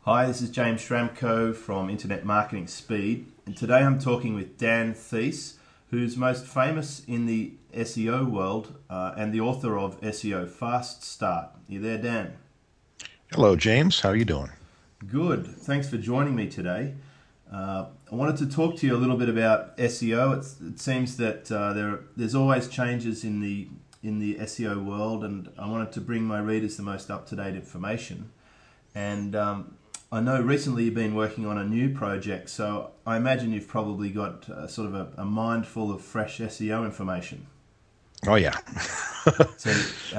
Hi, this is James Schramko from Internet Marketing Speed, and today I'm talking with Dan Thies, who's most famous in the SEO world and the author of SEO Fast Start. You there, Dan? Hello, James. How are you doing? Good. Thanks for joining me today. I wanted to talk to you a little bit about SEO. It seems that there's always changes in the SEO world, and I wanted to bring my readers the most up-to-date information. And I know recently you've been working on a new project, so I imagine you've probably got sort of a mind full of fresh SEO information. Oh, yeah. So,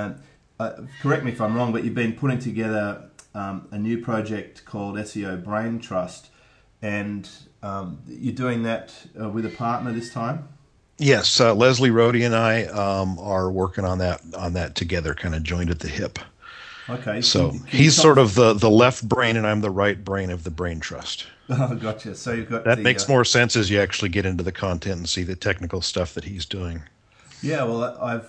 correct me if I'm wrong, but you've been putting together a new project called SEO Brain Trust, and you're doing that with a partner this time. Yes, Leslie Rohde and I are working on that together, kind of joined at the hip. Okay, So can you he's tell sort us? of the left brain, and I'm the right brain of the brain trust. Oh, gotcha. So you've got That the makes more sense as you actually get into the content and see the technical stuff that he's doing. yeah. Well,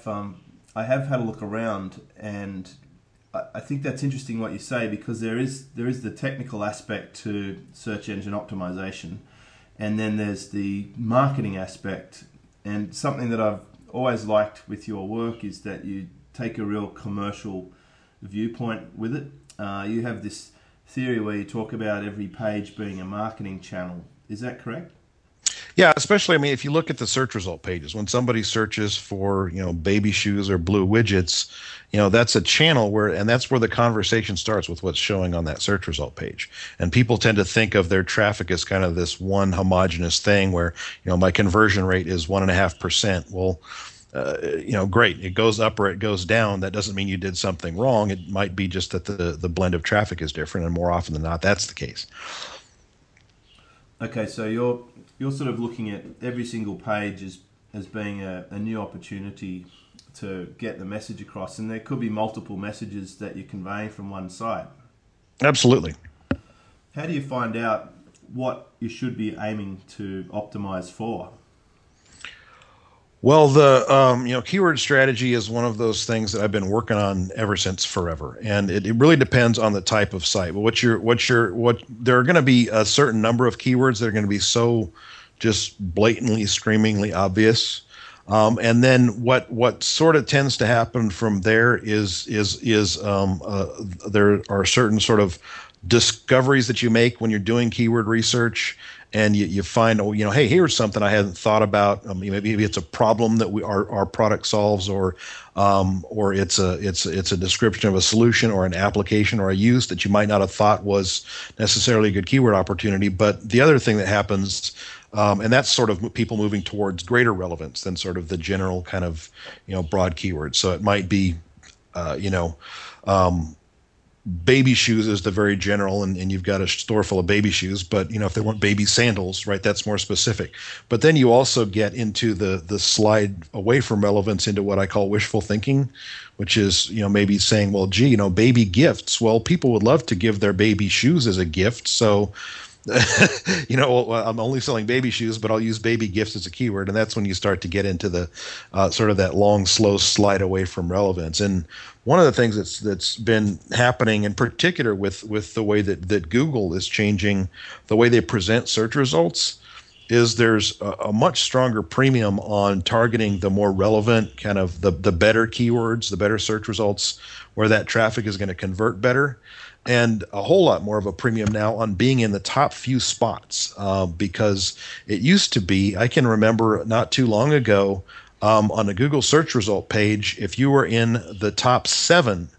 I have had a look around, and I think that's interesting what you say, because there is the technical aspect to search engine optimization, and then there's the marketing aspect. And something that I've always liked with your work is that you take a real commercial viewpoint with it. You have this theory where you talk about every page being a marketing channel. Is that correct? Yeah, especially, I mean, if you look at the search result pages, when somebody searches for, baby shoes or blue widgets, that's a channel and that's where the conversation starts with what's showing on that search result page. And people tend to think of their traffic as kind of this one homogeneous thing where, my conversion rate is 1.5%. Well, great. It goes up or it goes down. That doesn't mean you did something wrong. It might be just that the blend of traffic is different, and more often than not, that's the case. Okay, so you're sort of looking at every single page as being a new opportunity to get the message across, and there could be multiple messages that you're conveying from one site. Absolutely. How do you find out what you should be aiming to optimize for? Well, the keyword strategy is one of those things that I've been working on ever since forever, and it really depends on the type of site. But what there are going to be a certain number of keywords that are going to be so just blatantly, screamingly obvious, and then what sort of tends to happen from there is there are certain sort of discoveries that you make when you're doing keyword research, and you find, oh, hey, here's something I hadn't thought about. Maybe it's a problem that our product solves, or it's a description of a solution or an application or a use that you might not have thought was necessarily a good keyword opportunity. But the other thing that happens, and that's sort of people moving towards greater relevance than sort of the general kind of broad keywords. So it might be um, baby shoes is the very general, and you've got a store full of baby shoes, but if they weren't baby sandals, right, that's more specific. But then you also get into the slide away from relevance into what I call wishful thinking, which is maybe saying, well, gee, baby gifts, well, people would love to give their baby shoes as a gift, so well, I'm only selling baby shoes, but I'll use baby gifts as a keyword, and that's when you start to get into the sort of that long, slow slide away from relevance. And one of the things that's been happening, in particular with the way that Google is changing the way they present search results, is there's a much stronger premium on targeting the more relevant, kind of the better keywords, the better search results, where that traffic is going to convert better, and a whole lot more of a premium now on being in the top few spots, because it used to be, I can remember not too long ago, on the Google search result page, if you were in the top seven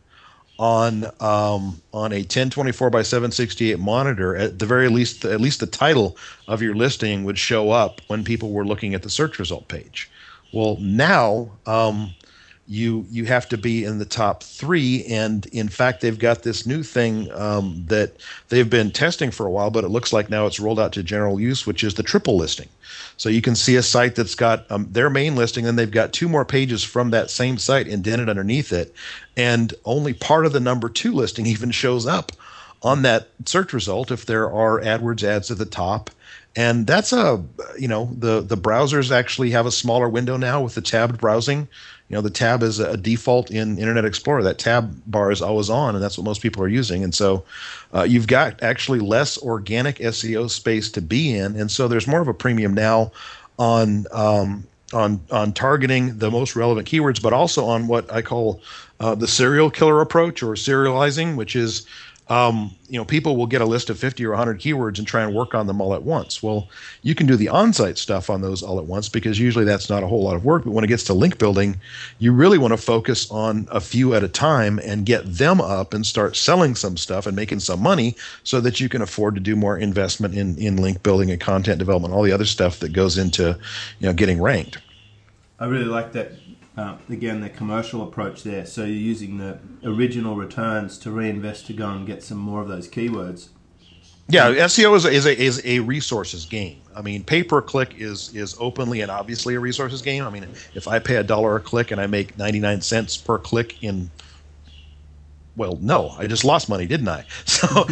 on a 1024 by 768 monitor, at the very least, at least the title of your listing would show up when people were looking at the search result page. Well, now you have to be in the top three, and in fact, they've got this new thing that they've been testing for a while, but it looks like now it's rolled out to general use, which is the triple listing. So you can see a site that's got their main listing, and they've got two more pages from that same site indented underneath it, and only part of the number two listing even shows up on that search result if there are AdWords ads at the top, And that's the browsers actually have a smaller window now with the tabbed browsing. The tab is a default in Internet Explorer. That tab bar is always on, and that's what most people are using. And so you've got actually less organic SEO space to be in, and so there's more of a premium now on targeting the most relevant keywords, but also on what I call the serial killer approach, or serializing, which is people will get a list of 50 or 100 keywords and try and work on them all at once. Well, you can do the on-site stuff on those all at once, because usually that's not a whole lot of work. But when it gets to link building, you really want to focus on a few at a time and get them up and start selling some stuff and making some money, so that you can afford to do more investment in link building and content development, all the other stuff that goes into getting ranked. I really like that. Again, the commercial approach there. So you're using the original returns to reinvest to go and get some more of those keywords. Yeah, SEO is a resources game. I mean, pay per click is openly and obviously a resources game. I mean, if I pay $1 a click and I make 99 cents per click well, no, I just lost money, didn't I? So,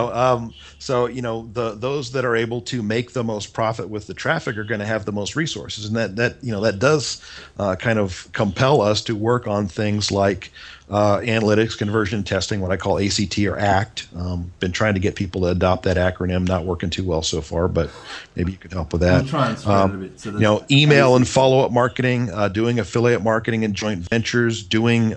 those that are able to make the most profit with the traffic are going to have the most resources, and that does kind of compel us to work on things like analytics, conversion testing, what I call ACT or ACT. Been trying to get people to adopt that acronym, not working too well so far, but maybe you could help with that. We'll try and spread it a bit. So email and follow-up marketing, doing affiliate marketing and joint ventures, doing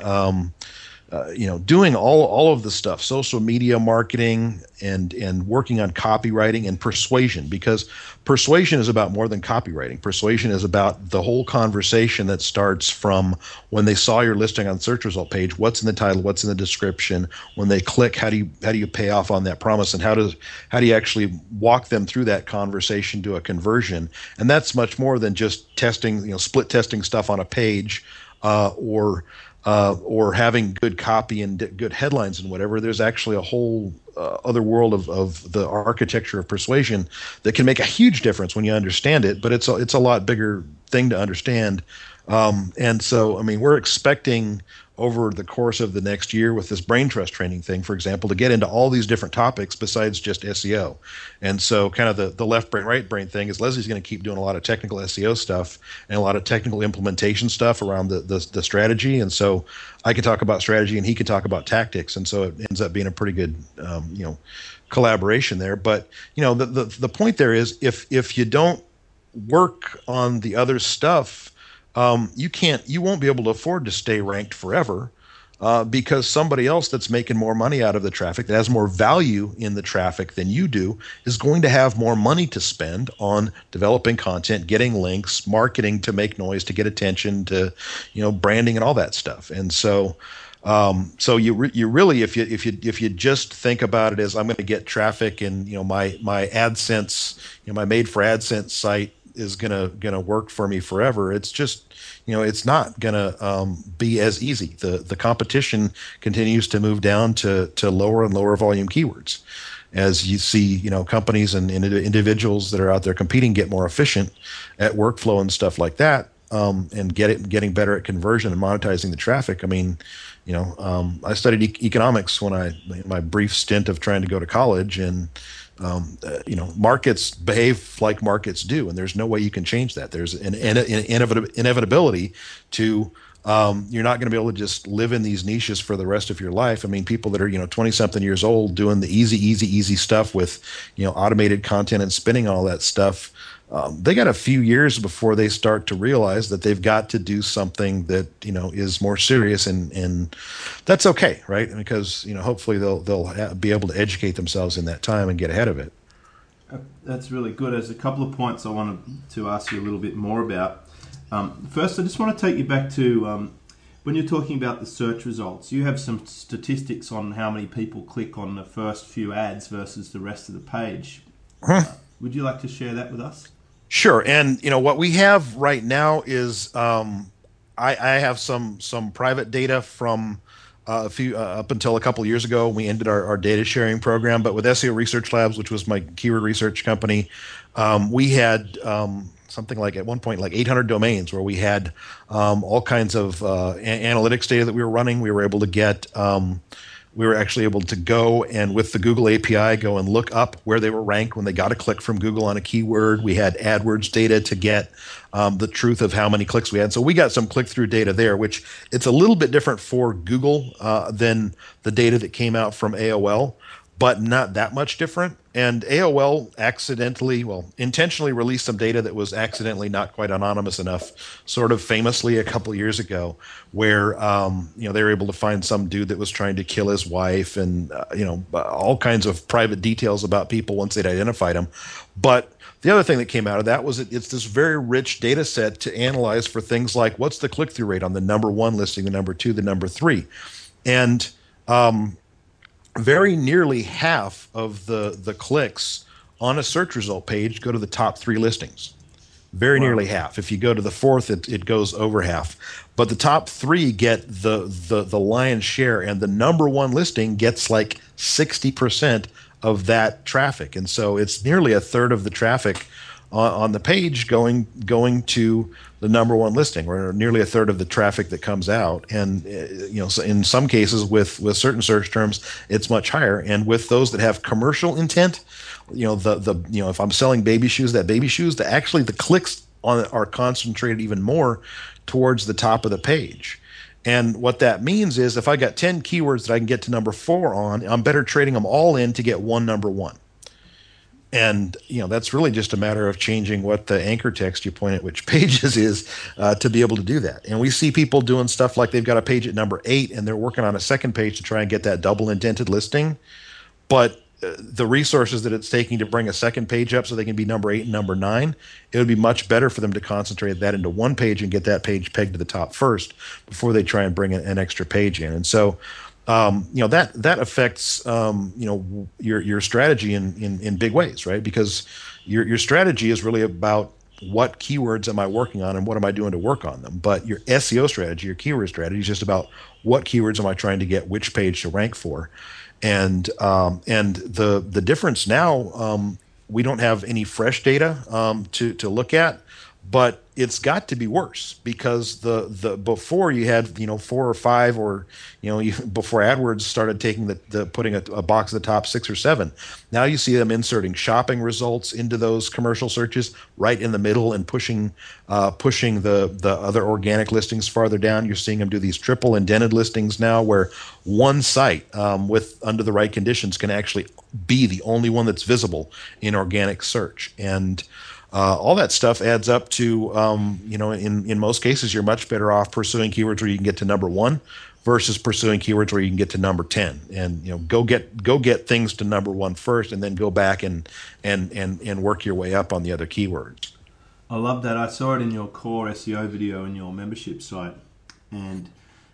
all of the stuff, social media marketing, and working on copywriting and persuasion, because persuasion is about more than copywriting. Persuasion is about the whole conversation that starts from when they saw your listing on the search result page. What's in the title? What's in the description? When they click, how do you pay off on that promise? And how do you actually walk them through that conversation to a conversion? And that's much more than just testing, split testing stuff on a page, or having good copy and good headlines and whatever. There's actually a whole other world of the architecture of persuasion that can make a huge difference when you understand it, but it's a lot bigger thing to understand. And so, I mean, we're expecting over the course of the next year with this brain trust training thing, for example, to get into all these different topics besides just SEO. And so kind of the left brain, right brain thing is Leslie's going to keep doing a lot of technical SEO stuff and a lot of technical implementation stuff around the strategy. And so I can talk about strategy and he can talk about tactics. And so it ends up being a pretty good, collaboration there. But, the point there is if you don't work on the other stuff, you won't be able to afford to stay ranked forever, because somebody else that's making more money out of the traffic, that has more value in the traffic than you do, is going to have more money to spend on developing content, getting links, marketing to make noise, to get attention, to, branding and all that stuff. And so, you really, if you just think about it as I'm going to get traffic and, my AdSense, my made for AdSense site is gonna work for me forever. It's just, it's not gonna be as easy. The competition continues to move down to lower and lower volume keywords, as you see, companies and individuals that are out there competing get more efficient at workflow and stuff like that, and getting better at conversion and monetizing the traffic. I mean, I studied economics when my brief stint of trying to go to college, and markets behave like markets do, and there's no way you can change that. There's an inevitability to, you're not going to be able to just live in these niches for the rest of your life. I mean, people that are, 20-something years old doing the easy stuff with, automated content and spinning all that stuff, they got a few years before they start to realize that they've got to do something that, is more serious, and that's okay, right? Because, hopefully they'll be able to educate themselves in that time and get ahead of it. That's really good. There's a couple of points I wanted to ask you a little bit more about. First, I just want to take you back to when you're talking about the search results. You have some statistics on how many people click on the first few ads versus the rest of the page. Would you like to share that with us? Sure. And, what we have right now is I have some private data from a few up until a couple of years ago. We ended our data sharing program, but with SEO Research Labs, which was my keyword research company, we had something like at one point like 800 domains where we had all kinds of analytics data that we were running. We were able to get We were actually able to go and with the Google API go and look up where they were ranked when they got a click from Google on a keyword. We had AdWords data to get the truth of how many clicks we had. So we got some click-through data there, which it's a little bit different for Google than the data that came out from AOL, but not that much different. And AOL intentionally released some data that was accidentally not quite anonymous enough, sort of famously a couple years ago, where they were able to find some dude that was trying to kill his wife and all kinds of private details about people once they'd identified them. But the other thing that came out of that was it's this very rich data set to analyze for things like what's the click-through rate on the number 1 listing, the number 2, the number 3. And very nearly half of the clicks on a search result page go to the top 3 listings. Very nearly half. If you go to the 4th, it goes over half. But the top 3 get the lion's share, and the number 1 listing gets like 60% of that traffic. And so it's nearly a third of the traffic on the page going to the number 1 listing, or nearly a third of the traffic that comes out. And so in some cases with certain search terms, it's much higher. And with those that have commercial intent, if I'm selling baby shoes, the clicks on it are concentrated even more towards the top of the page. And what that means is if I got 10 keywords that I can get to number 4 on, I'm better trading them all in to get one number 1. And that's really just a matter of changing what the anchor text you point at which pages is to be able to do that. And we see people doing stuff like they've got a page at number 8 and they're working on a second page to try and get that double indented listing. But the resources that it's taking to bring a second page up so they can be number 8 and number 9, it would be much better for them to concentrate that into one page and get that page pegged to the top first before they try and bring an extra page in. And so that affects your strategy in big ways, right? Because your strategy is really about what keywords am I working on and what am I doing to work on them. But your SEO strategy, your keyword strategy, is just about what keywords am I trying to get which page to rank for. And the difference now, we don't have any fresh data to look at, but it's got to be worse because the before you had 4 or 5 or before AdWords started taking the putting a box at the top 6 or 7. Now you see them inserting shopping results into those commercial searches right in the middle and pushing the other organic listings farther down. You're seeing them do these triple indented listings now where one site with under the right conditions can actually be the only one that's visible in organic search. And all that stuff adds up to, in most cases, you're much better off pursuing keywords where you can get to number 1 versus pursuing keywords where you can get to number 10. And go get things to number 1 first, and then go back and work your way up on the other keywords. I love that. I saw it in your core SEO video in your membership site, and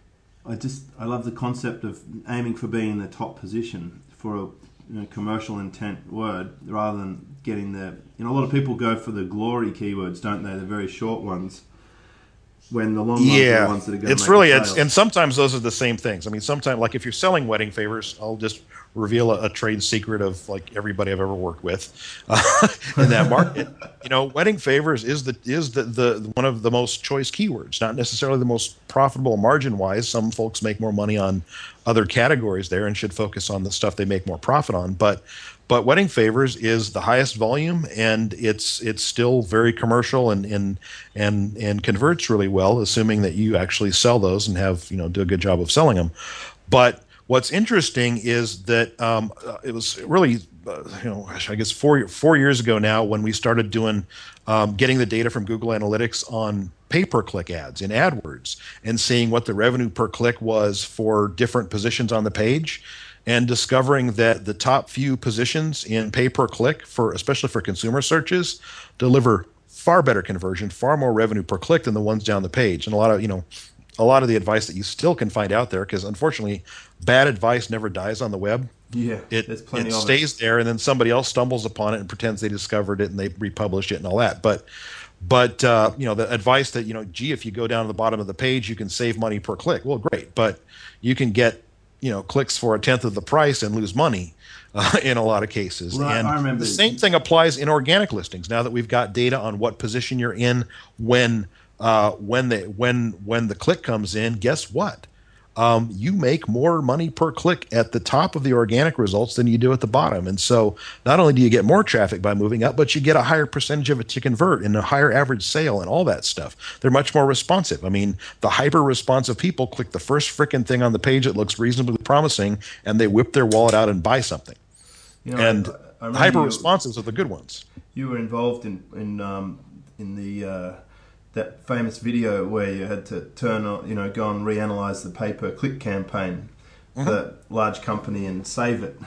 I love the concept of aiming for being in the top position for a commercial intent word rather than getting a lot of people go for the glory keywords, don't they? The very short ones, when the long ones are the ones that are going to make sales. And sometimes those are the same things. I mean, sometimes, like if you're selling wedding favors, I'll just reveal a trade secret of like everybody I've ever worked with in that market. Wedding favors is the one of the most choice keywords, not necessarily the most profitable margin wise. Some folks make more money on other categories there and should focus on the stuff they make more profit on. But wedding favors is the highest volume, and it's still very commercial and converts really well, assuming that you actually sell those and have do a good job of selling them. But what's interesting is that it was really, I guess 4 years ago now when we started doing getting the data from Google Analytics on pay-per-click ads in AdWords and seeing what the revenue per click was for different positions on the page, and discovering that the top few positions in pay-per-click, especially for consumer searches, deliver far better conversion, far more revenue per click than the ones down the page. And a lot of the advice that you still can find out there, because unfortunately, bad advice never dies on the web. Yeah, it stays there, and then somebody else stumbles upon it and pretends they discovered it and they republished it and all that. But the advice that if you go down to the bottom of the page, you can save money per click. Well, great, but you can get clicks for 1/10 of the price and lose money in a lot of cases. Right, and I remember. The same thing applies in organic listings. Now that we've got data on what position you're in when the click comes in, guess what? you make more money per click at the top of the organic results than you do at the bottom. And so not only do you get more traffic by moving up, but you get a higher percentage of it to convert and a higher average sale and all that stuff. They're much more responsive. I mean, the hyper responsive people click the first frickin' thing on the page that looks reasonably promising, and they whip their wallet out and buy something. And hyper responsives are the good ones. You were involved in the that famous video where you had to turn on, go and reanalyze the pay-per-click campaign for a large company and save it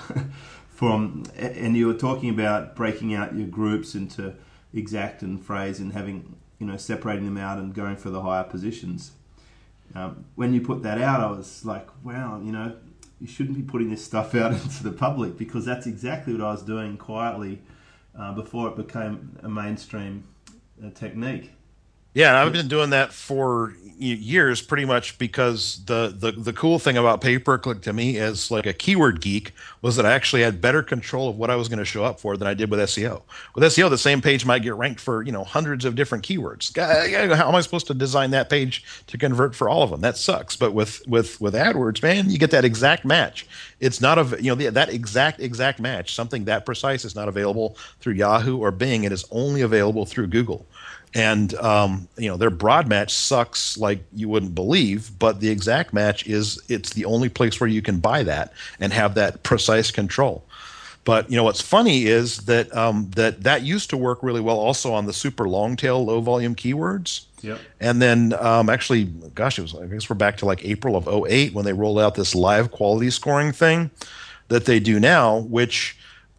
and you were talking about breaking out your groups into exact and phrase and having, separating them out and going for the higher positions. When you put that out, I was like, wow, you shouldn't be putting this stuff out into the public, because that's exactly what I was doing quietly before it became a mainstream technique. Yeah, I've been doing that for years, pretty much, because the cool thing about pay-per-click to me as like a keyword geek was that I actually had better control of what I was going to show up for than I did with SEO. With SEO, the same page might get ranked for hundreds of different keywords. How am I supposed to design that page to convert for all of them? That sucks. But with AdWords, man, you get that exact match. It's not that exact match. Something that precise is not available through Yahoo or Bing. It is only available through Google. And their broad match sucks like you wouldn't believe, but the exact match it's the only place where you can buy that and have that precise control. But what's funny is that that used to work really well also on the super long tail, low volume keywords. Yep. And then actually, gosh, I guess we're back to like April of 2008 when they rolled out this live quality scoring thing that they do now, which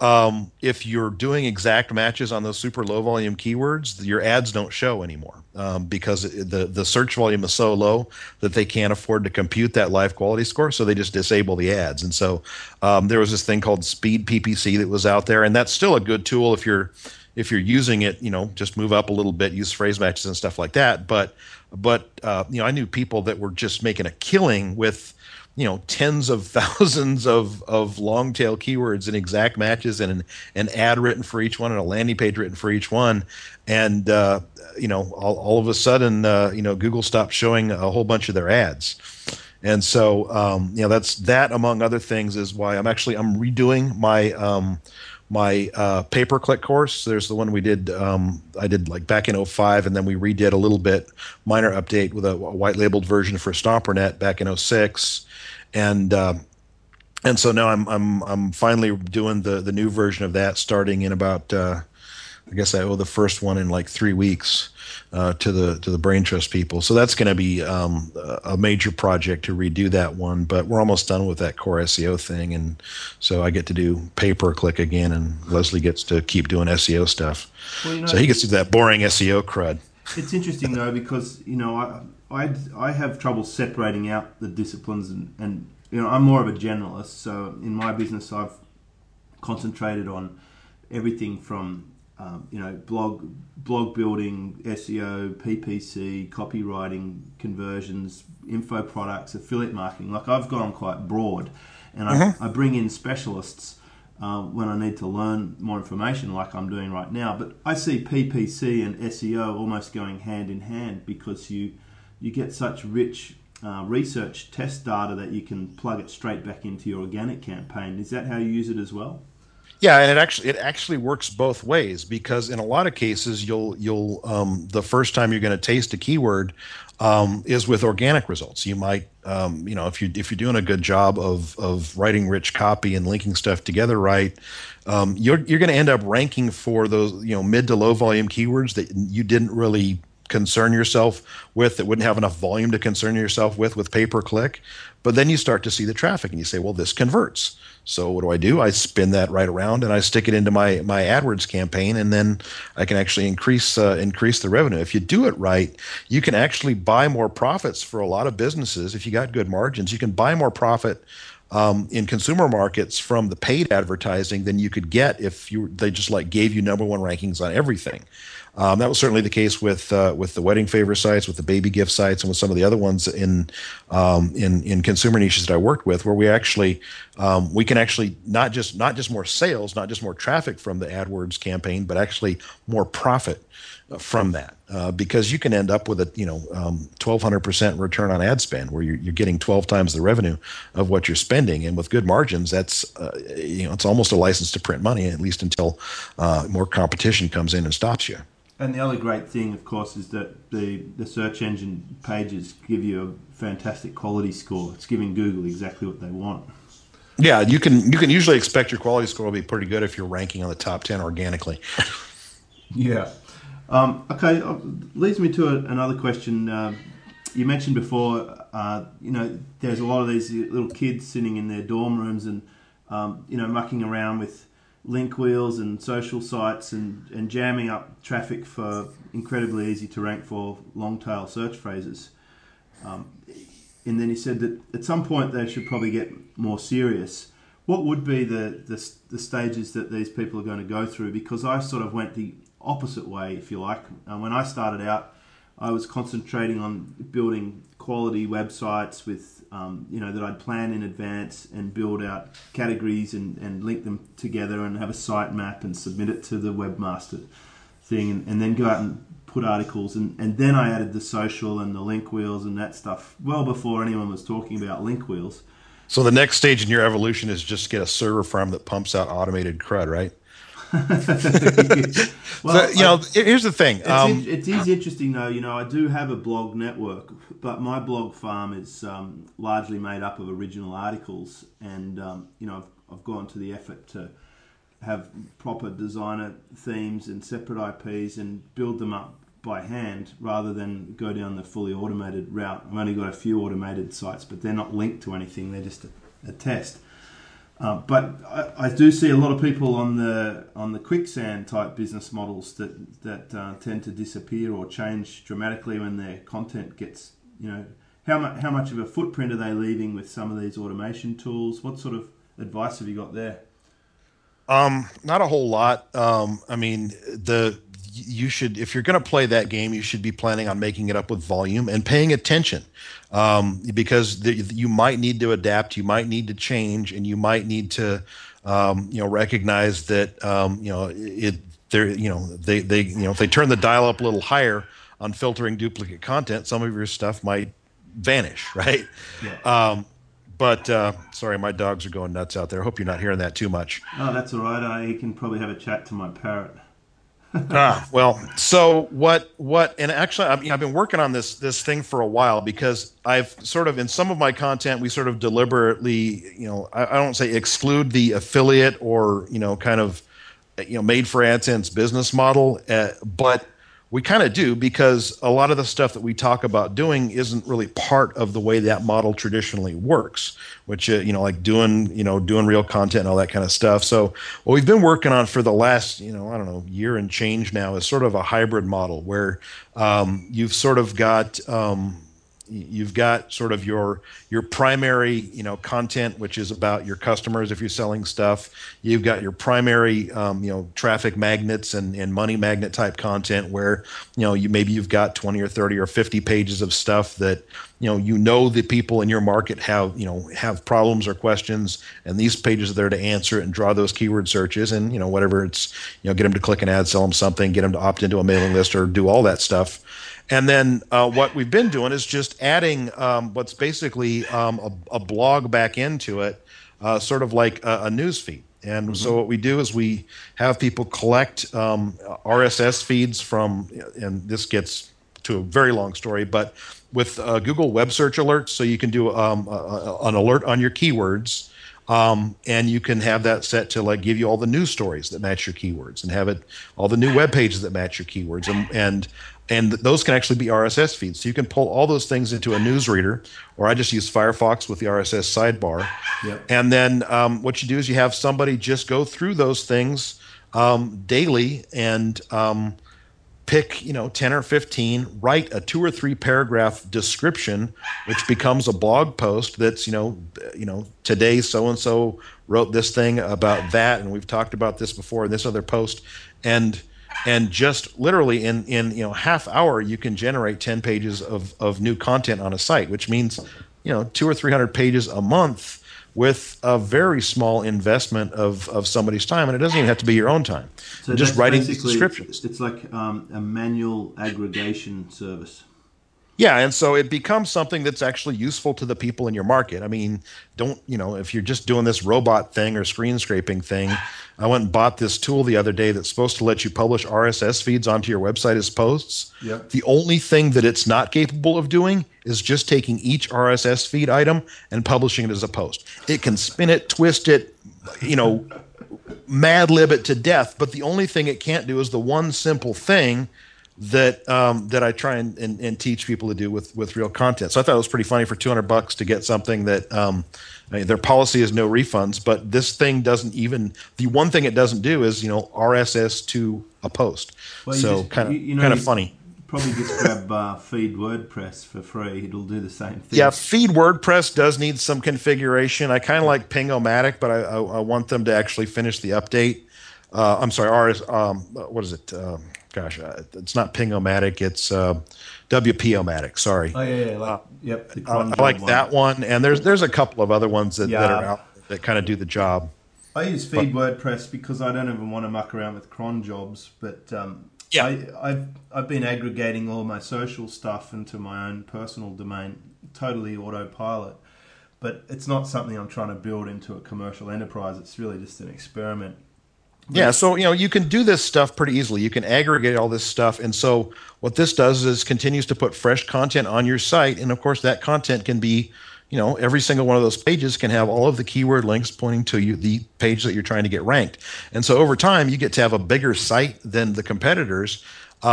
if you're doing exact matches on those super low volume keywords, your ads don't show anymore because the search volume is so low that they can't afford to compute that live quality score. So they just disable the ads. And so there was this thing called Speed PPC that was out there, and that's still a good tool if you're using it. Just move up a little bit, use phrase matches and stuff like that. But I knew people that were just making a killing with tens of thousands of long tail keywords and exact matches and an ad written for each one and a landing page written for each one. And, all of a sudden, Google stopped showing a whole bunch of their ads. And so, that's that, among other things, is why I'm redoing my pay-per-click course. There's the one we did, I did like back in 2005, and then we redid a little bit, minor update with a white labeled version for StomperNet back in 2006. And so now I'm finally doing the new version of that, starting in about I guess I owe the first one in like 3 weeks to the Brain Trust people. So that's going to be a major project to redo that one. But we're almost done with that core SEO thing, and so I get to do pay-per-click again, and Leslie gets to keep doing SEO stuff. Well, so he gets to do that boring SEO crud. It's interesting though, because I have trouble separating out the disciplines, and I'm more of a generalist. So in my business, I've concentrated on everything from blog building, SEO, PPC, copywriting, conversions, info products, affiliate marketing. Like, I've gone quite broad, and I bring in specialists when I need to learn more information, like I'm doing right now. But I see PPC and SEO almost going hand in hand, because you get such rich research test data that you can plug it straight back into your organic campaign. Is that how you use it as well? Yeah, and it actually works both ways, because in a lot of cases you'll the first time you're going to taste a keyword is with organic results. You might if you're doing a good job of writing rich copy and linking stuff together right, you're going to end up ranking for those mid to low volume keywords that you didn't really concern yourself with, that wouldn't have enough volume to concern yourself with pay-per-click. But then you start to see the traffic and you say, well, this converts. So what do? I spin that right around and I stick it into my AdWords campaign, and then I can actually increase the revenue. If you do it right, you can actually buy more profits for a lot of businesses. If you got good margins, you can buy more profit in consumer markets from the paid advertising than you could get if they just like gave you number one rankings on everything. That was certainly the case with the wedding favor sites, with the baby gift sites, and with some of the other ones in consumer niches that I worked with, where we can actually not just more sales, not just more traffic from the AdWords campaign, but actually more profit from that, because you can end up with a 1,200% return on ad spend, where you're getting 12 times the revenue of what you're spending, and with good margins, that's it's almost a license to print money, at least until more competition comes in and stops you. And the other great thing, of course, is that the search engine pages give you a fantastic quality score. It's giving Google exactly what they want. Yeah, you can usually expect your quality score will be pretty good if you're ranking on the top 10 organically. Yeah. Okay, leads me to another question. You mentioned before, there's a lot of these little kids sitting in their dorm rooms and, mucking around with link wheels and social sites and jamming up traffic for incredibly easy to rank for long tail search phrases. And then he said that at some point they should probably get more serious. What would be the stages that these people are going to go through? Because I sort of went the opposite way, if you like. When I started out, I was concentrating on building quality websites with, that I'd plan in advance and build out categories and link them together and have a site map and submit it to the webmaster thing, and then go out and put articles. And then I added the social and the link wheels and that stuff well before anyone was talking about link wheels. So the next stage in your evolution is just get a server farm that pumps out automated CRUD, right? Well, here's the thing. It is interesting, though. I do have a blog network, but my blog farm is largely made up of original articles, and I've gone to the effort to have proper designer themes and separate IPs and build them up by hand rather than go down the fully automated route. I've only got a few automated sites, but they're not linked to anything. They're just a test. But I do see a lot of people on the quicksand type business models that tend to disappear or change dramatically when their content gets, how much of a footprint are they leaving with some of these automation tools? What sort of advice have you got there? Not a whole lot. You should, if you're going to play that game, you should be planning on making it up with volume and paying attention, because you might need to adapt, you might need to change, and you might need to, recognize that, if they turn the dial up a little higher on filtering duplicate content, some of your stuff might vanish, right? Yeah. But sorry, my dogs are going nuts out there. I hope you're not hearing that too much. Oh, that's all right. I can probably have a chat to my parrot. Well, so what, and actually I've been working on this thing for a while, because I've sort of, in some of my content, we sort of deliberately, I don't say exclude the affiliate or, made for AdSense business model, but we kind of do, because a lot of the stuff that we talk about doing isn't really part of the way that model traditionally works, which, like doing real content and all that kind of stuff. So what we've been working on for the last, year and change now is sort of a hybrid model where you've sort of got you've got sort of your primary content, which is about your customers if you're selling stuff. You've got your primary traffic magnets and money magnet type content where you've got 20 or 30 or 50 pages of stuff that the people in your market have problems or questions, and these pages are there to answer it and draw those keyword searches, and whatever it's get them to click an ad, sell them something, get them to opt into a mailing list, or do all that stuff. And then what we've been doing is just adding what's basically a blog back into it, sort of like a news feed. And so what we do is we have people collect RSS feeds from, and this gets to a very long story, but with Google Web Search alerts, so you can do an alert on your keywords, and you can have that set to give you all the news stories that match your keywords, and have all the new web pages that match your keywords, and those can actually be RSS feeds. So you can pull all those things into a newsreader, or I just use Firefox with the RSS sidebar. Yep. And then what you do is you have somebody just go through those things daily and pick 10 or 15, write a 2 or 3 paragraph description, which becomes a blog post that's today so and so wrote this thing about that, and we've talked about this before in this other post, and and just literally in half hour you can generate 10 pages of new content on a site, which means 200 or 300 pages a month with a very small investment of somebody's time, and it doesn't even have to be your own time. So just writing these descriptions. It's like a manual aggregation service. Yeah, and so it becomes something that's actually useful to the people in your market. I mean, if you're just doing this robot thing or screen scraping thing, I went and bought this tool the other day that's supposed to let you publish RSS feeds onto your website as posts. Yep. The only thing that it's not capable of doing is just taking each RSS feed item and publishing it as a post. It can spin it, twist it, mad lib it to death, but the only thing it can't do is the one simple thing that I try and teach people to do with real content. So I thought it was pretty funny for $200 to get something that their policy is no refunds, but this thing doesn't even, the one thing it doesn't do is RSS to a post. Well, so kind of funny. Probably just grab Feed WordPress for free. It'll do the same thing. Yeah, Feed WordPress does need some configuration. I kind of like Ping-O-Matic, but I want them to actually finish the update. I'm sorry, what is it? It's not Ping-O-Matic, it's WP-O-Matic. Sorry. Oh yeah. Yep. I like that one, and there's a couple of other ones that are out that kind of do the job. I use Feed WordPress because I don't even want to muck around with cron jobs, but I've been aggregating all my social stuff into my own personal domain, totally autopilot. But it's not something I'm trying to build into a commercial enterprise. It's really just an experiment. Yeah, so you can do this stuff pretty easily. You can aggregate all this stuff, and so what this does is continues to put fresh content on your site, and of course that content can be, every single one of those pages can have all of the keyword links pointing to the page that you're trying to get ranked. And so over time, you get to have a bigger site than the competitors.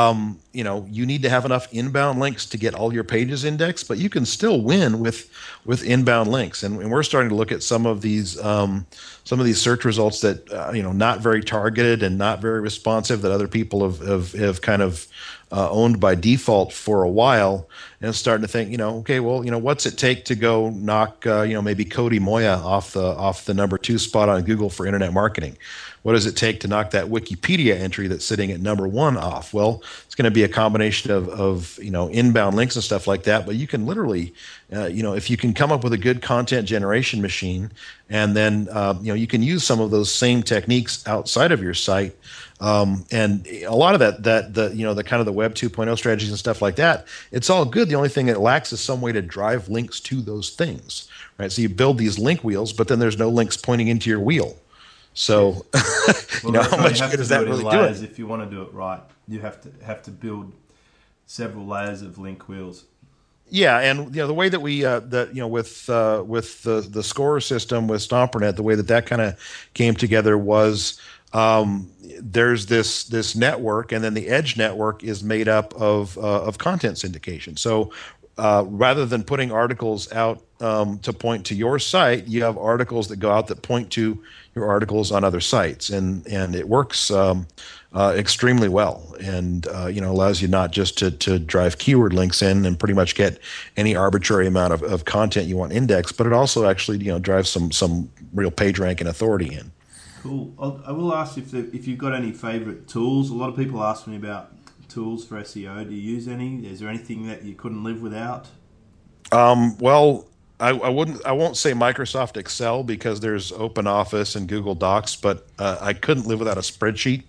You need to have enough inbound links to get all your pages indexed, but you can still win with inbound links. And we're starting to look at some of these search results that not very targeted and not very responsive that other people have kind of owned by default for a while, and starting to think, okay, well, what's it take to go knock maybe Cody Moya off the number 2 spot on Google for internet marketing? What does it take to knock that Wikipedia entry that's sitting at number 1 off? Well, it's going to be a combination of inbound links and stuff like that. But you can literally, if you can come up with a good content generation machine, and then you can use some of those same techniques outside of your site. And a lot of the kind of the Web 2.0 strategies and stuff like that, it's all good. The only thing it lacks is some way to drive links to those things, right? So you build these link wheels, but then there's no links pointing into your wheel. So, how much good is that really doing? If you want to do it right, you have to build several layers of link wheels. Yeah, and the way that we with the score system with StomperNet, the way that kind of came together was there's this network, and then the edge network is made up of content syndication. So rather than putting articles out to point to your site, you have articles that go out that point to your articles on other sites, and it works extremely well, and allows you not just to drive keyword links in and pretty much get any arbitrary amount of content you want indexed, but it also actually drives some real page rank and authority in. Cool. I will ask if you've got any favorite tools. A lot of people ask me about tools for SEO. Do you use any? Is there anything that you couldn't live without? Well, I won't say Microsoft Excel because there's OpenOffice and Google Docs, but I couldn't live without a spreadsheet.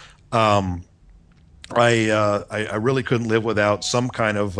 I really couldn't live without some kind of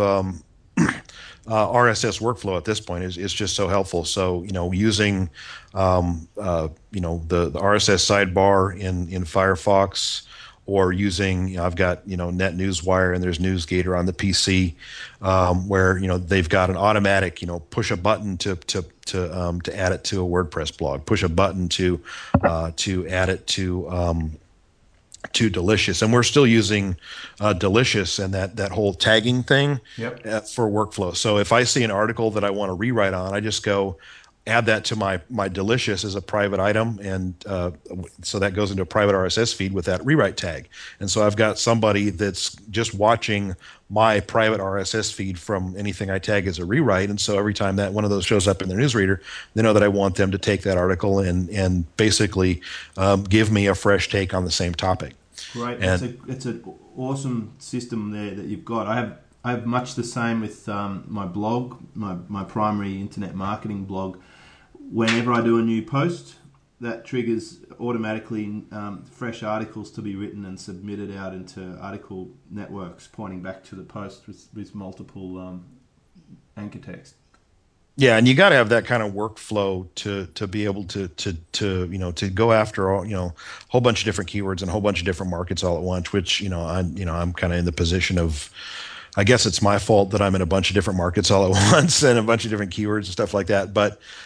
RSS workflow at this point is just so helpful. So using the RSS sidebar in Firefox, or using I've got NetNewsWire, and there's NewsGator on the PC, where they've got an automatic push a button to add it to a WordPress blog, push a button to add it to Delicious, and we're still using Delicious and that whole tagging thing. Yep. For workflow. So if I see an article that I want to rewrite on, I just go add that to my Delicious as a private item, and so that goes into a private RSS feed with that rewrite tag. And so I've got somebody that's just watching my private RSS feed from anything I tag as a rewrite, and so every time that one of those shows up in their newsreader, they know that I want them to take that article and basically give me a fresh take on the same topic. Great. And It's an awesome system there that you've got. I have much the same with my blog, my primary internet marketing blog. Whenever I do a new post, that triggers automatically fresh articles to be written and submitted out into article networks pointing back to the post with multiple anchor text. yeah, and you got to have that kind of workflow to be able to to go after all a whole bunch of different keywords and a whole bunch of different markets all at once. Which I'm kind of in the position of, I guess it's my fault that I'm in a bunch of different markets all at once and a bunch of different keywords and stuff like that.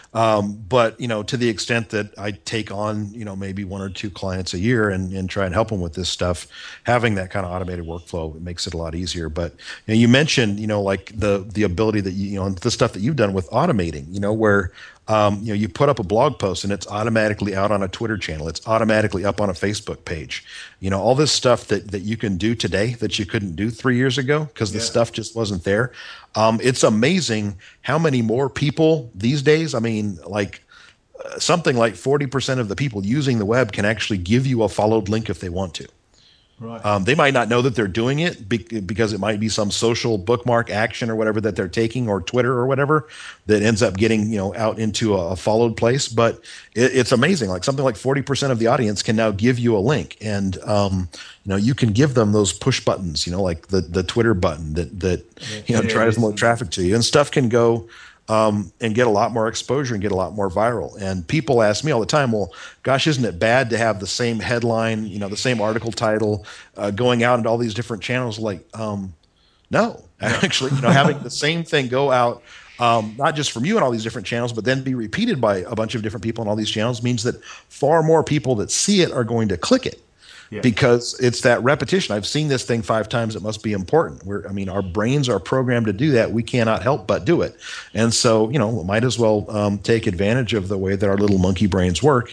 But to the extent that I take on, maybe one or two clients a year and try and help them with this stuff, having that kind of automated workflow, it makes it a lot easier. But you mentioned, like the ability that and the stuff that you've done with automating, where you put up a blog post and it's automatically out on a Twitter channel. It's automatically up on a Facebook page. All this stuff that you can do today that you couldn't do 3 years ago because the stuff just wasn't there. It's amazing how many more people these days, something like 40% of the people using the web can actually give you a followed link if they want to. Right. They might not know that they're doing it because it might be some social bookmark action or whatever that they're taking, or Twitter or whatever, that ends up getting out into a followed place. But it's amazing. Like something like 40% of the audience can now give you a link, and you can give them those push buttons. Like the Twitter button that drives more traffic to you, and stuff can go. And get a lot more exposure and get a lot more viral. And people ask me all the time, well, gosh, isn't it bad to have the same headline, the same article title going out into all these different channels? Like, no, actually, having the same thing go out, not just from you and all these different channels, but then be repeated by a bunch of different people on all these channels means that far more people that see it are going to click it. Yeah. Because it's that repetition. I've seen this thing 5 times. It must be important. Our brains are programmed to do that. We cannot help but do it. And so, might as well take advantage of the way that our little monkey brains work,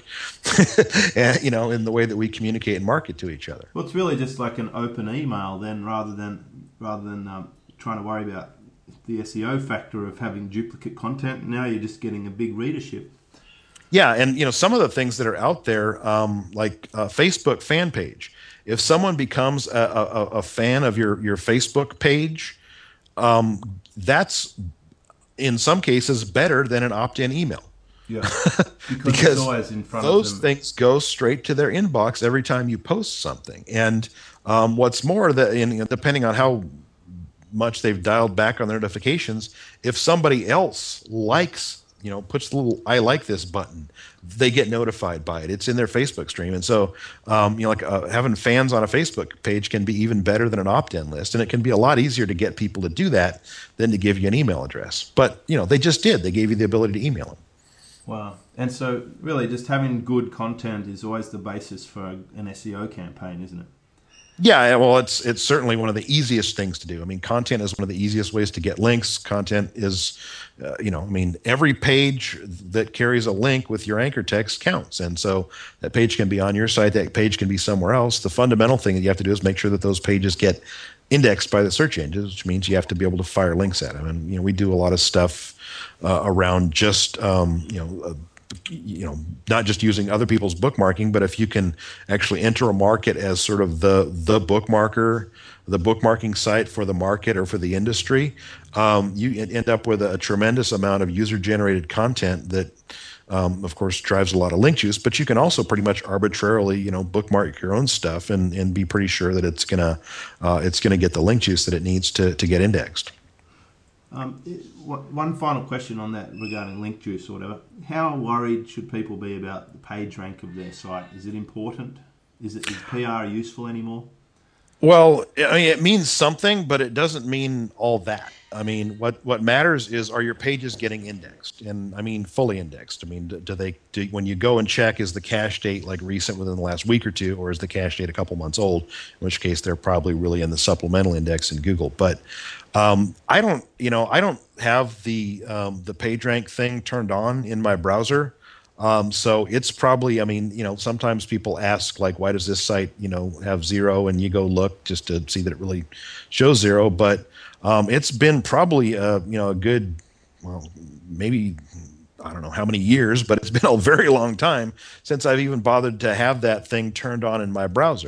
and, in the way that we communicate and market to each other. Well, it's really just like an open email then, rather than trying to worry about the SEO factor of having duplicate content. Now you're just getting a big readership. Yeah, and some of the things that are out there, like a Facebook fan page. If someone becomes a fan of your Facebook page, that's in some cases better than an opt-in email. Yeah, because it's always in front of them. Those things go straight to their inbox every time you post something. And what's more, depending on how much they've dialed back on their notifications, if somebody else likes, puts the little "I like this" button, they get notified by it. It's in their Facebook stream. And so, having fans on a Facebook page can be even better than an opt-in list. And it can be a lot easier to get people to do that than to give you an email address. But, they just did. They gave you the ability to email them. Wow. And so, really, just having good content is always the basis for an SEO campaign, isn't it? Yeah, well, it's certainly one of the easiest things to do. Content is one of the easiest ways to get links. Content is, every page that carries a link with your anchor text counts. And so that page can be on your site, that page can be somewhere else. The fundamental thing that you have to do is make sure that those pages get indexed by the search engines, which means you have to be able to fire links at them. And, we do a lot of stuff around just, not just using other people's bookmarking, but if you can actually enter a market as sort of the bookmarker, the bookmarking site for the market or for the industry, you end up with a tremendous amount of user-generated content that, of course, drives a lot of link juice. But you can also pretty much arbitrarily, bookmark your own stuff and be pretty sure that it's gonna get the link juice that it needs to get indexed. One final question on that regarding link juice or whatever. How worried should people be about the page rank of their site? Is it important? Is PR useful anymore? Well, it means something, but it doesn't mean all that. What matters is, are your pages getting indexed? And fully indexed. Do when you go and check, is the cache date like recent within the last week or two, or is the cache date a couple months old? In which case, they're probably really in the supplemental index in Google. But I don't have the PageRank thing turned on in my browser. So it's probably, sometimes people ask, like, why does this site, have 0? And you go look just to see that it really shows 0. But it's been probably, a good, well, maybe, I don't know how many years, but it's been a very long time since I've even bothered to have that thing turned on in my browser.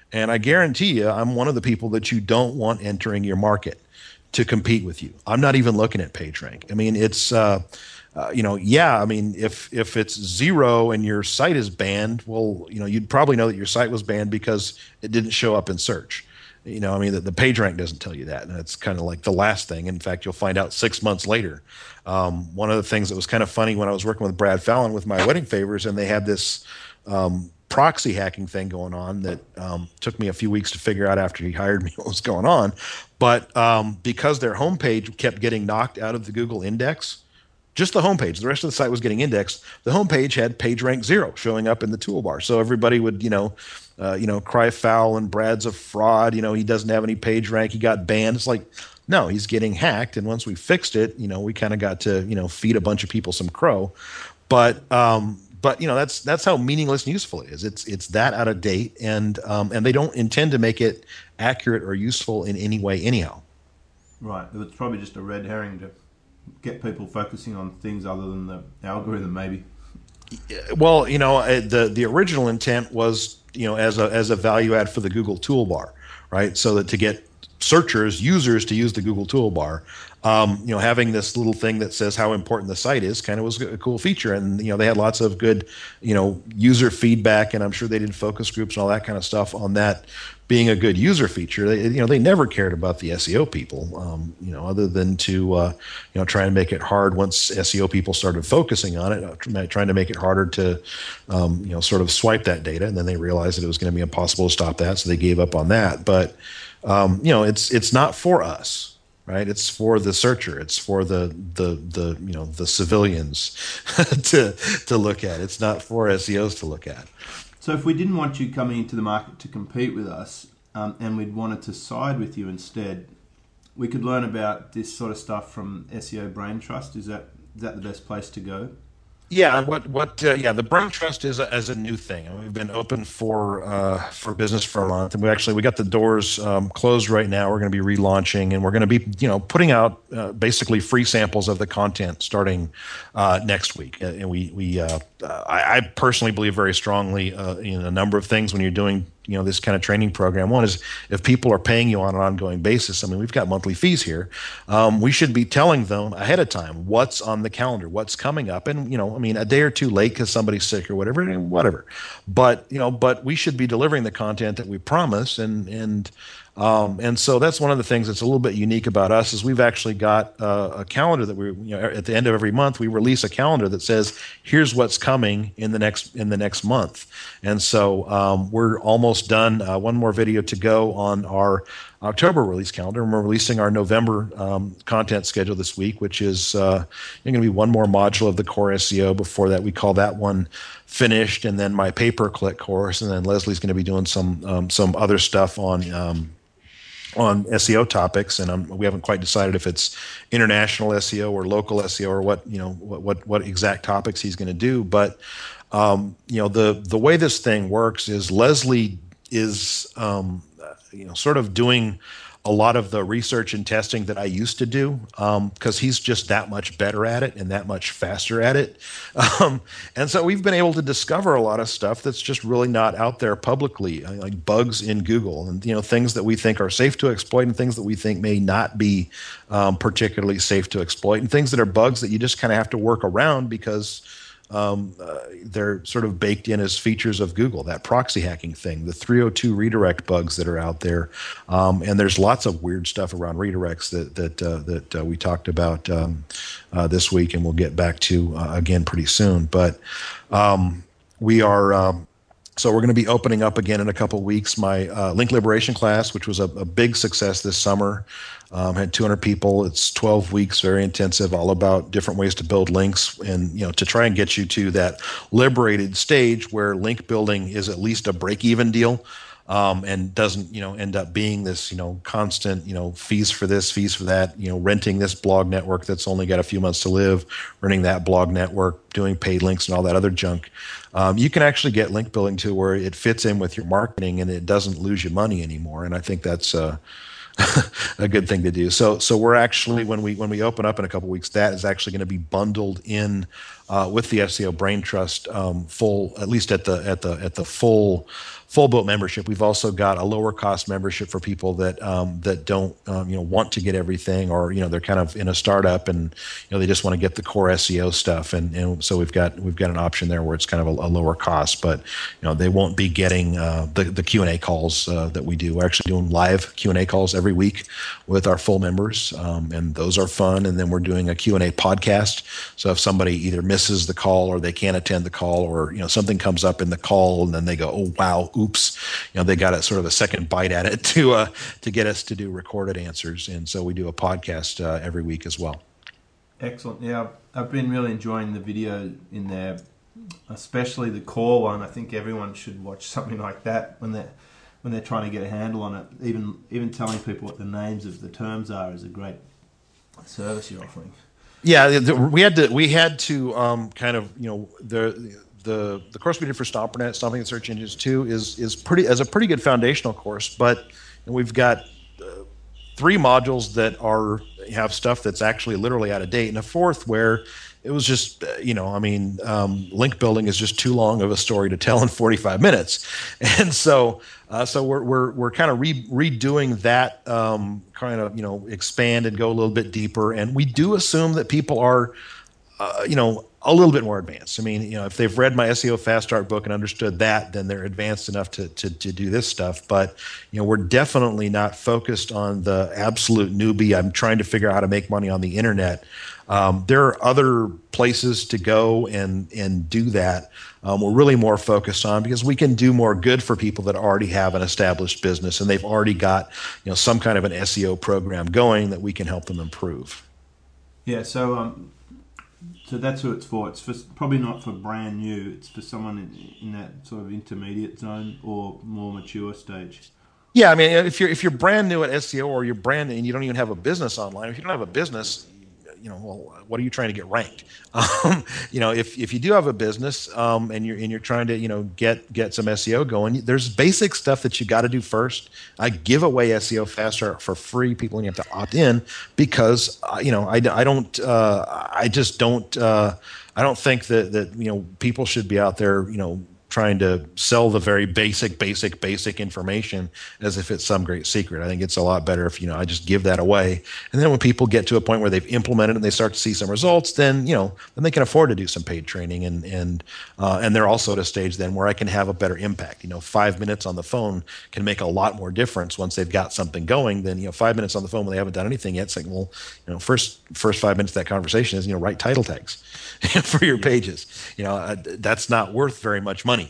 And I guarantee you, I'm one of the people that you don't want entering your market to compete with you. I'm not even looking at PageRank. I mean, it's yeah. I mean, if it's 0 and your site is banned, well, you'd probably know that your site was banned because it didn't show up in search. I mean, the PageRank doesn't tell you that, and that's kind of like the last thing. In fact, you'll find out 6 months later. One of the things that was kind of funny when I was working with Brad Fallon with My Wedding Favors, and they had this proxy hacking thing going on that took me a few weeks to figure out after he hired me what was going on. But because their homepage kept getting knocked out of the Google index, just the homepage, the rest of the site was getting indexed. The homepage had PageRank 0 showing up in the toolbar. So everybody would, cry foul and Brad's a fraud. He doesn't have any PageRank. He got banned. It's like, no, he's getting hacked. And once we fixed it, we kind of got to, feed a bunch of people some crow. But that's how meaningless and useful it is. It's that out of date, and they don't intend to make it accurate or useful in any way anyhow. Right. It's probably just a red herring to get people focusing on things other than the algorithm, maybe. Well, the original intent was, as a value add for the Google toolbar, right? So that to get users to use the Google toolbar, having this little thing that says how important the site is kind of was a cool feature. And, they had lots of good, user feedback, and I'm sure they did focus groups and all that kind of stuff on that being a good user feature. They never cared about the SEO people, other than to, try and make it hard once SEO people started focusing on it, trying to make it harder to, sort of swipe that data. And then they realized that it was going to be impossible to stop that. So they gave up on that. But, it's not for us. Right, it's for the searcher. It's for the civilians to look at. It's not for SEOs to look at. So if we didn't want you coming into the market to compete with us, and we'd wanted to side with you instead, we could learn about this sort of stuff from SEO Brain Trust. Is that the best place to go? Yeah, the Brain Trust is a new thing. And we've been open for business for a month, and we got the doors closed right now. We're going to be relaunching, and we're going to be putting out basically free samples of the content starting next week. And I personally believe very strongly in a number of things when you're doing this kind of training program. One is, if people are paying you on an ongoing basis, I mean, we've got monthly fees here. We should be telling them ahead of time what's on the calendar, what's coming up. And, a day or two late because somebody's sick or whatever. But we should be delivering the content that we promise. And so that's one of the things that's a little bit unique about us is we've actually got a calendar that we, at the end of every month, we release a calendar that says, here's what's coming in the next month. And so we're almost done. One more video to go on our October release calendar, and we're releasing our November content schedule this week, which is going to be one more module of the core SEO. Before that, we call that one finished, and then my pay-per-click course, and then Leslie's going to be doing some other stuff on SEO topics, and we haven't quite decided if it's international SEO or local SEO or what exact topics he's going to do. But the way this thing works is Leslie is sort of doing a lot of the research and testing that I used to do, because he's just that much better at it and that much faster at it. And so we've been able to discover a lot of stuff that's just really not out there publicly, like bugs in Google and, things that we think are safe to exploit and things that we think may not be particularly safe to exploit, and things that are bugs that you just kind of have to work around because they're sort of baked in as features of Google, that proxy hacking thing, the 302 redirect bugs that are out there. And there's lots of weird stuff around redirects that we talked about this week, and we'll get back to again pretty soon. But we are... So we're going to be opening up again in a couple of weeks my link liberation class, which was a big success this summer. Had 200 people. It's 12 weeks, very intensive, all about different ways to build links and, to try and get you to that liberated stage where link building is at least a break-even deal. And doesn't, end up being this, constant, fees for this, fees for that, renting this blog network that's only got a few months to live, renting that blog network, doing paid links and all that other junk. You can actually get link building to where it fits in with your marketing and it doesn't lose you money anymore. And I think that's a good thing to do. So we're actually, when we open up in a couple of weeks, that is actually going to be bundled in with the SEO Brain Trust full, at least at the full boat membership. We've also got a lower cost membership for people that don't want to get everything, or they're kind of in a startup and they just want to get the core SEO stuff, and so we've got an option there where it's kind of a lower cost, but they won't be getting the Q&A calls that we do. We're actually doing live Q&A calls every week with our full members, and those are fun. And then we're doing a Q&A podcast. So if somebody either misses the call or they can't attend the call, or something comes up in the call and then they go, oh wow, oops, they got a sort of a second bite at it to get us to do recorded answers. And so we do a podcast every week as well. Excellent. Yeah, I've been really enjoying the video in there, especially the core one. I think everyone should watch something like that when they're trying to get a handle on it. Even telling people what the names of the terms are is a great service you're offering. Yeah, we had to kind of the course we did for StomperNet, Stomping the Search Engines 2, is a pretty good foundational course, but we've got 3 modules that have stuff that's actually literally out of date, and a 4th where it was just link building is just too long of a story to tell in 45 minutes, and so we're kind of redoing that, kind of expand and go a little bit deeper, and we do assume that people are a little bit more advanced. I mean, if they've read my SEO Fast Start book and understood that, then they're advanced enough to do this stuff. But, we're definitely not focused on the absolute newbie. I'm trying to figure out how to make money on the internet. There are other places to go and do that. We're really more focused on, because we can do more good for people that already have an established business and they've already got, some kind of an SEO program going that we can help them improve. Yeah. So that's who it's for. It's probably not for brand new. It's for someone in that sort of intermediate zone or more mature stage. Yeah, I mean, if you're brand new at SEO, or you're brand new and you don't even have a business online, if you don't have a business, well, what are you trying to get ranked? If you do have a business, and you're trying to get some SEO going, there's basic stuff that you got to do first. I give away SEO Fast Start for free. People, you have to opt in, because I don't think that people should be out there trying to sell the very basic information as if it's some great secret. I think it's a lot better if I just give that away, and then when people get to a point where they've implemented it and they start to see some results, then then they can afford to do some paid training, and they're also at a stage then where I can have a better impact. 5 minutes on the phone can make a lot more difference once they've got something going than 5 minutes on the phone when they haven't done anything yet. Saying, well, first 5 minutes of that conversation is write title tags for your pages. That's not worth very much money.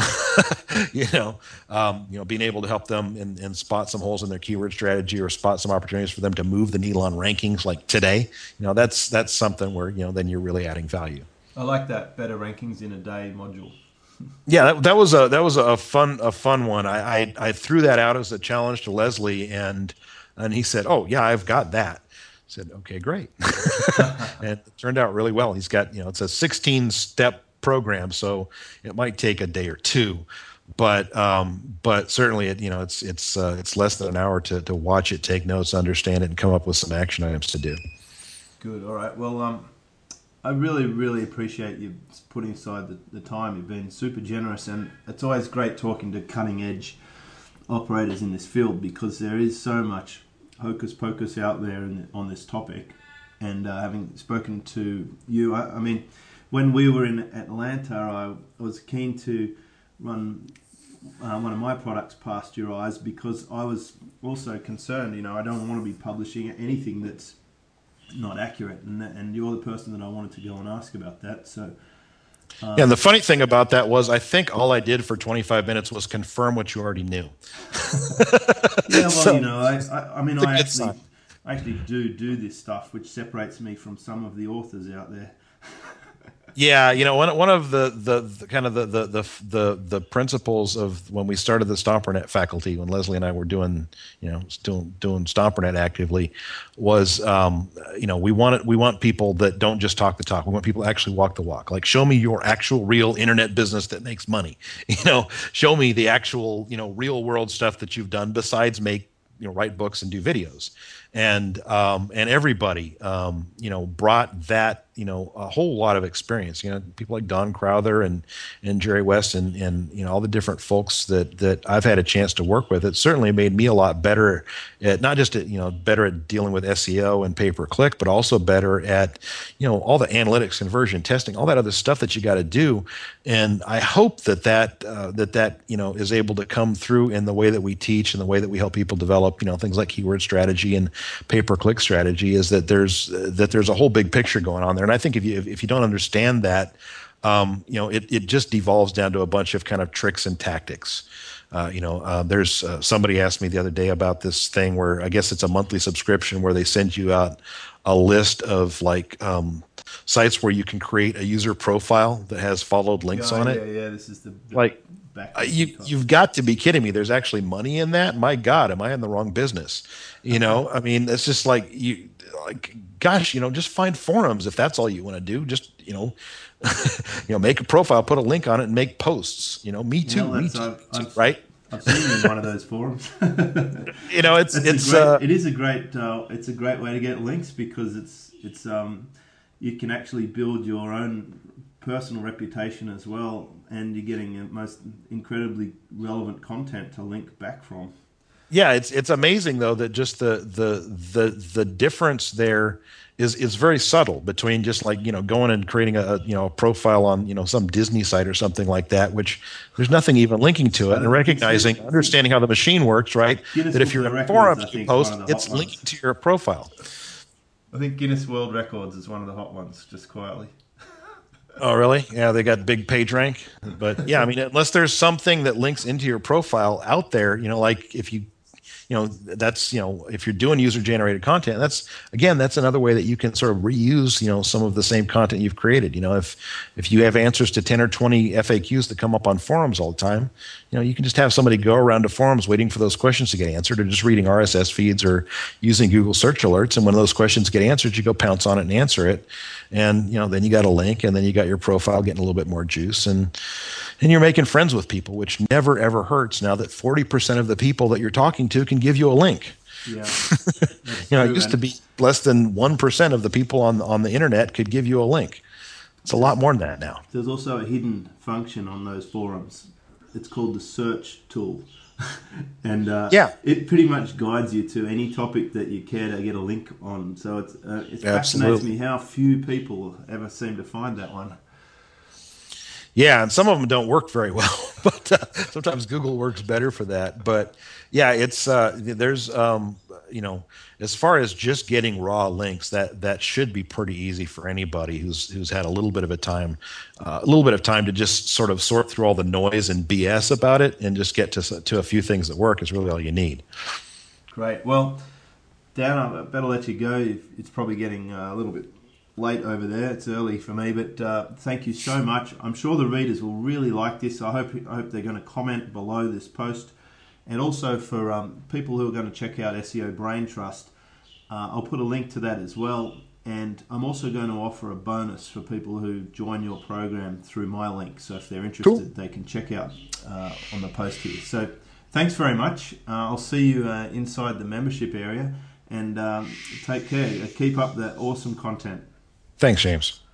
Being able to help them and spot some holes in their keyword strategy, or spot some opportunities for them to move the needle on rankings like today, that's something where then you're really adding value. I like that better rankings in a day module. Yeah, that was a fun one. I threw that out as a challenge to Leslie, and he said, "Oh yeah, I've got that." I said, "Okay, great." And it turned out really well. He's got it's a 16-step program, so it might take a day or two, but certainly it's less than an hour to watch it, take notes, understand it, and come up with some action items to do. Good. All right. Well, I really appreciate you putting aside the time. You've been super generous, and it's always great talking to cutting edge operators in this field, because there is so much hocus pocus out there on this topic. And having spoken to you, I mean, when we were in Atlanta, I was keen to run one of my products past your eyes, because I was also concerned. I don't want to be publishing anything that's not accurate, and you're the person that I wanted to go and ask about that. So, yeah, and the funny thing about that was, I think all I did for 25 minutes was confirm what you already knew. Yeah, well, I actually do this stuff, which separates me from some of the authors out there. Yeah, one of the kind of the principles of when we started the StomperNet faculty, when Leslie and I were doing StomperNet actively, was we want people that don't just talk the talk. We want people to actually walk the walk. Like, show me your actual real internet business that makes money. Show me the actual real world stuff that you've done besides write books and do videos. And everybody brought that a whole lot of experience. People like Don Crowther and Jerry West and all the different folks that I've had a chance to work with. It certainly made me a lot better at not just better at dealing with SEO and pay per click, but also better at all the analytics, conversion testing, all that other stuff that you got to do. And I hope that is able to come through in the way that we teach and the way that we help people develop things like keyword strategy and pay per click strategy, is that there's a whole big picture going on there. And I think if you don't understand that, it just devolves down to a bunch of kind of tricks and tactics. There's somebody asked me the other day about this thing where I guess it's a monthly subscription where they send you out a list of sites where you can create a user profile that has followed links on it. Yeah. This is the you've got to be kidding me. There's actually money in that. My God, am I in the wrong business? I mean, it's just gosh, just find forums if that's all you want to do. Just, make a profile, put a link on it, and make posts. Me too, right? I've seen you in one of those forums. It's a great way to get links, because it's you can actually build your own personal reputation as well, and you're getting most incredibly relevant content to link back from. Yeah, it's amazing though that just the difference there is very subtle between just going and creating a profile on some Disney site or something like that, which there's nothing even linking to it, and understanding how the machine works, right? That if you're in a forum you post, it's linking to your profile. I think Guinness World Records is one of the hot ones, just quietly. Oh, really? Yeah, they got big page rank. But yeah, I mean, unless there's something that links into your profile out there, like if you if you're doing user generated content, that's another way that you can sort of reuse, some of the same content you've created. If you have answers to 10 or 20 FAQs that come up on forums all the time, you can just have somebody go around to forums waiting for those questions to get answered, or just reading RSS feeds or using Google search alerts. And when those questions get answered, you go pounce on it and answer it. And, then you got a link, and then you got your profile getting a little bit more juice, and you're making friends with people, which never, ever hurts now that 40% of the people that you're talking to can give you a link. Yeah. It used to be less than 1% of the people on the internet could give you a link. It's a lot more than that now. There's also a hidden function on those forums. It's called the search tool. And it pretty much guides you to any topic that you care to get a link on. So it fascinates me how few people ever seem to find that one. Yeah, and some of them don't work very well, but sometimes Google works better for that. But yeah, it's there's as far as just getting raw links, that should be pretty easy for anybody who's had a little bit of time to just sort of sort through all the noise and BS about it and just get to a few things that work is really all you need. Great. Well, Dan, I better let you go. It's probably getting a little bit late over there. It's early for me, but thank you so much. I'm sure the readers will really like this. I hope they're going to comment below this post. And also for people who are going to check out SEO Brain Trust, I'll put a link to that as well. And I'm also going to offer a bonus for people who join your program through my link. So if they're interested, They can check out on the post here. So thanks very much. I'll see you inside the membership area, and take care. Keep up that awesome content. Thanks, James.